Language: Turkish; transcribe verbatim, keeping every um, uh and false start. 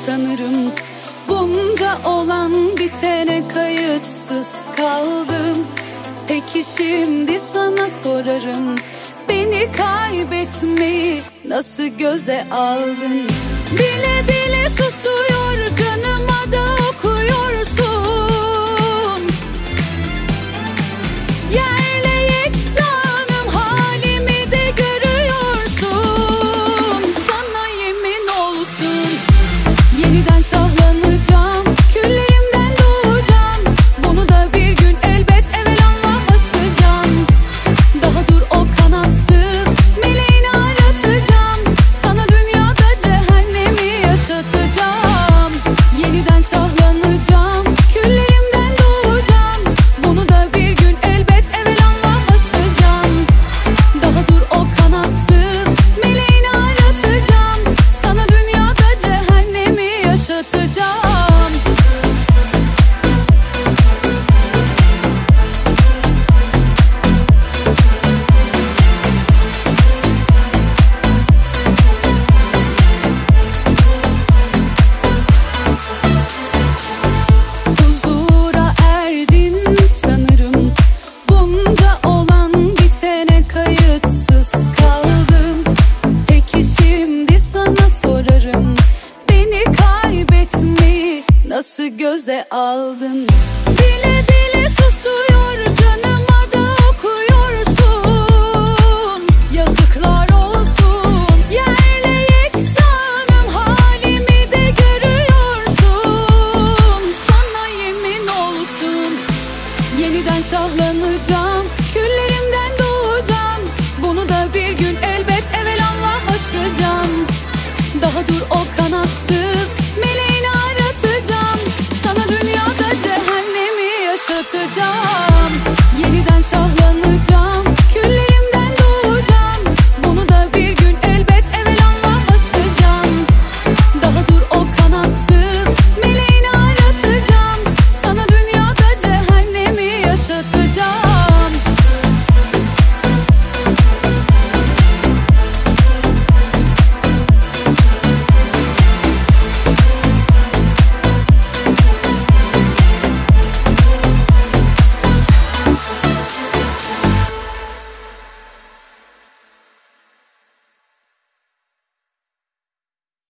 sanırım. Bunca olan bitene kayıtsız kaldım. Peki şimdi sana sorarım, beni kaybetmeyi nasıl göze aldın? Bile bile susuyor, canıma da okuyorsun. Yerle yeksanım, halimi de görüyorsun. Sana yemin olsun, yeniden şahlanacağım, küllerimden doğacağım. Bunu da bir gün elbet evelallah aşacağım. Daha dur o kanatsız meleğini aratacağım. Sana dünyada cehennemi yaşatacağım. Yeniden şahlanacağım, küllerimden doğacağım. Bunu da bir gün elbet evelallah aşacağım. Daha dur o kanatsız meleğini aratacağım. Sana dünyada cehennemi yaşatacağım. Huzura erdin sanırım. Bunca olan bitene kayıtsız kaldım. Peki şimdi sana sorarım, beni kaybetmeyi nasıl göze aldın? Bile bile susuyor, canıma da okuyorsun. Yazıklar olsun, yerle yeksanım, halimi de görüyorsun. Sana yemin olsun, yeniden şahlanacağım, küllerimden doğacağım. Bunu da bir gün elbet evelallah aşacağım. Daha dur o kanatsız meleği